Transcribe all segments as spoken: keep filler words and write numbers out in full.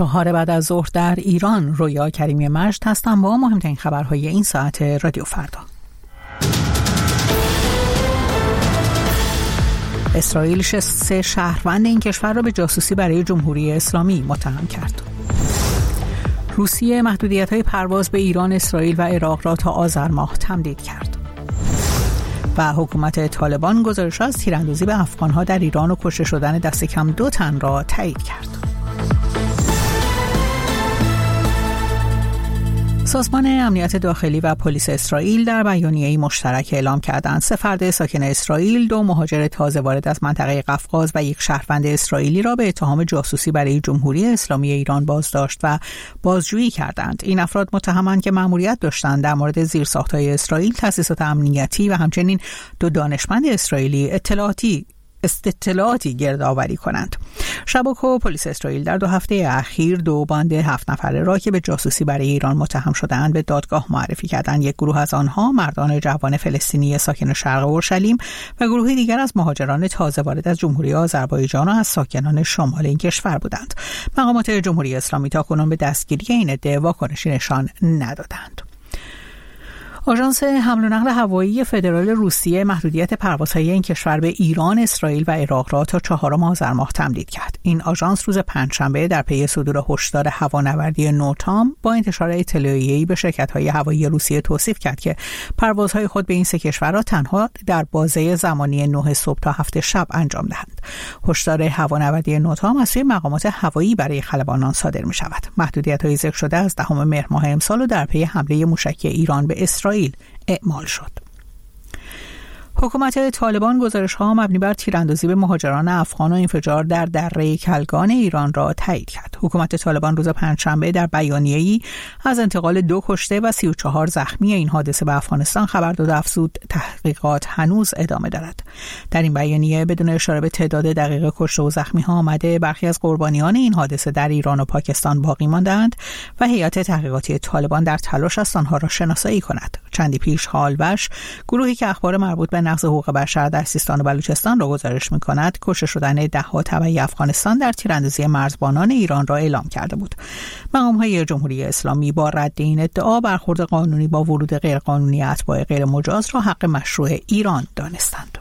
چهار بعد از ظهر در ایران. رویا کریمی مجد هستم با مهمترین خبرهای این ساعت رادیو فردا. اسرائیل سه شهروند این کشور را به جاسوسی برای جمهوری اسلامی متهم کرد. روسیه محدودیت‌های پرواز به ایران، اسرائیل و عراق را تا آذر ماه تمدید کرد. و حکومت طالبان گزارش از تیراندازی به افغان‌ها در ایران و کشته شدن دست کم دو تن را تایید کرد. سازمان امنیت داخلی و پلیس اسرائیل در بیانیه‌ای مشترک اعلام کردند سه فرد ساکن اسرائیل، دو مهاجر تازه وارد از منطقه قفقاز و یک شهروند اسرائیلی را به اتهام جاسوسی برای جمهوری اسلامی ایران بازداشت و بازجویی کردند. این افراد متهمند که مأموریت داشتند در مورد زیرساخت‌های اسرائیل، تأسیسات امنیتی و همچنین دو دانشمند اسرائیلی اطلاعاتی اطلاعاتی گردآوری کنند. شبکه و پلیس اسرائیل در دو هفته اخیر دو باند هفت نفره را که به جاسوسی برای ایران متهم شده‌اند به دادگاه معرفی کردند. یک گروه از آنها مردان جوان فلسطینی ساکن شرق اورشلیم و گروهی دیگر از مهاجران تازه وارد از جمهوری آذربایجان و از ساکنان شمال این کشور بودند. مقامات جمهوری اسلامی تاکنون به دستگیری این عده واکنشی نشان ندادند. آژانس حمل و نقل هوایی فدرال روسیه محدودیت پروازهای این کشور به ایران، اسرائیل و عراق را تا چهارم آذر ماه تمدید کرد. این آژانس روز پنجشنبه در پی صدور هشدار هوانوردی نوتام با انتشار اطلاعیه‌ای به شرکت‌های هوایی روسیه توصیف کرد که پروازهای خود به این سه کشور را تنها در بازه زمانی نه صبح تا هفت شب انجام دهند. هشدار هوانوردی نوتام از سوی مقامات هوایی برای خلبانان صادر می‌شود. محدودیت‌های ذکر شده از دهم مهر ماه امسال و در پی حمله موشکی ایران به اسرائیل اعمال شد. حکومت طالبان گزارش‌ها مبنی بر تیراندازی به مهاجران افغان و انفجار در دره کلگان ایران را تایید کرد. حکومت طالبان روز پنجشنبه در بیانیه‌ای از انتقال دو کشته و سی و چهار زخمی این حادثه به افغانستان خبر داد. افزود تحقیقات هنوز ادامه دارد. در این بیانیه بدون اشاره به تعداد دقیق کشته و زخمی‌ها آمده برخی از قربانیان این حادثه در ایران و پاکستان باقی ماندند و هیئت تحقیقاتی طالبان در تلاش است آنها را شناسایی کند. چندی پیش هالوش، گروهی که اخبار مربوط به نقض حقوق بشر در سیستان و بلوچستان را گزارش می‌کند، کشته شدن ده‌ها تبعی افغانستان در تیراندازی مرزبانان ایران را اعلام کرده بود. مقام‌های جمهوری اسلامی با رد این ادعا برخورد قانونی با ورود غیرقانونی اتباع غیرمجاز را حق مشروع ایران دانستند.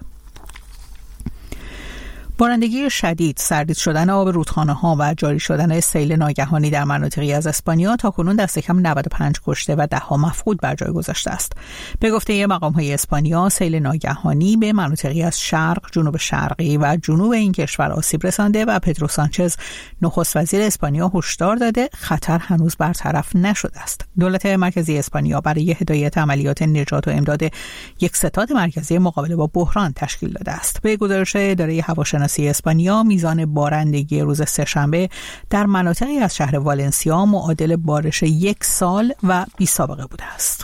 بارندگی شدید، سردید شدن آب رودخانه‌ها و جاری شدن سیل ناگهانی در مناطقی از اسپانیا تاکنون دست کم نود و پنج کشته و ده‌ها مفقود بر جای گذاشته است. به گفته مقام‌های اسپانیا، سیل ناگهانی به مناطقی از شرق، جنوب شرقی و جنوب این کشور آسیب رسانده و پدرو سانچز، نخست وزیر اسپانیا، هشدار داده خطر هنوز برطرف نشده است. دولت مرکزی اسپانیا برای هدایت عملیات نجات و امداد یک ستاد مرکزی مقابله با بحران تشکیل داده است. به گزارش اداره هواشناسی اسپانیا، میزان بارندگی روز سه‌شنبه در مناطقی از شهر والنسیا معادل بارش یک سال و بی سابقه بوده است.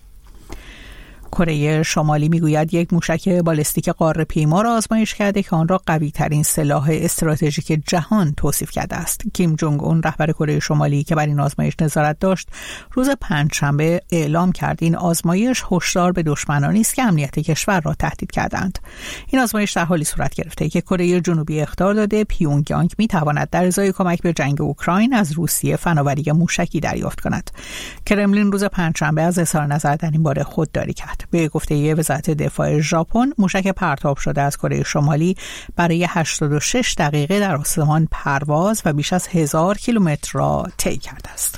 کره شمالی میگوید یک موشک بالستیک قاره پیما را آزمایش کرده که آن را قوی ترین سلاح استراتژیک جهان توصیف کرده است. کیم جونگ اون، رهبر کره شمالی که بر این آزمایش نظارت داشت، روز پنجشنبه اعلام کرد این آزمایش هشدار به دشمنانی است که امنیت کشور را تهدید کردند. این آزمایش در حالی صورت گرفته که کره جنوبی اخطار داده پیونگ یانگ میتواند در ازای کمک به جنگ اوکراین از روسیه فناوری موشکی دریافت کند. کرملین روز پنجشنبه از اظهار نظر در این باره خودداری کرد. به گفته وزارت دفاع ژاپن، موشک پرتاب شده از کره شمالی برای هشتاد و شش دقیقه در آسمان پرواز و بیش از هزار کیلومتر را طی کرده است.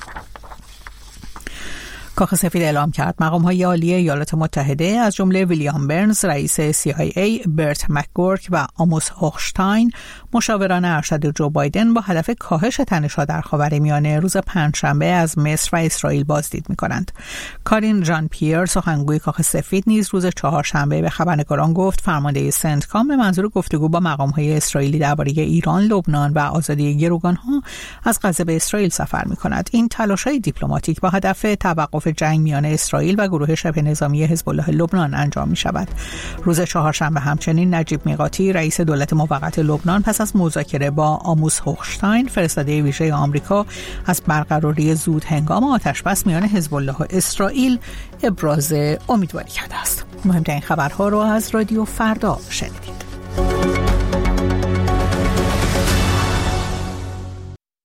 کاخ سفید اعلام کرد مقام‌های عالی ایالات متحده از جمله ویلیام برنز رئیس سی آی ای، برت مکگورک و آموس هوخشتاین مشاوران ارشد جو بایدن با هدف کاهش تنش‌ها در خاورمیانه روز پنجشنبه از مصر و اسرائیل بازدید می‌کنند. کارین ژان پیر، سخنگوی کاخ سفید، نیز روز چهارشنبه به خبرنگاران گفت فرمانده سنتکام به منظور گفتگو با مقام‌های اسرائیلی درباره ایران، لبنان و آزادی گروگان‌ها از غزه به اسرائیل سفر می‌کند. این تلاش‌های دیپلماتیک با هدف توقف جنگ میان اسرائیل و گروه شبه نظامی حزب الله لبنان انجام می شود. روز چهارشنبه همچنین نجیب میقاتی، رئیس دولت موقت لبنان، پس از مذاکره با آموس هوخشتاین، فرستاده ویژه آمریکا، از برقراری زود هنگام آتشبس میان حزب الله و اسرائیل ابراز امیدواری کرده است. مهمترین خبرها را از رادیو فردا شنیدید.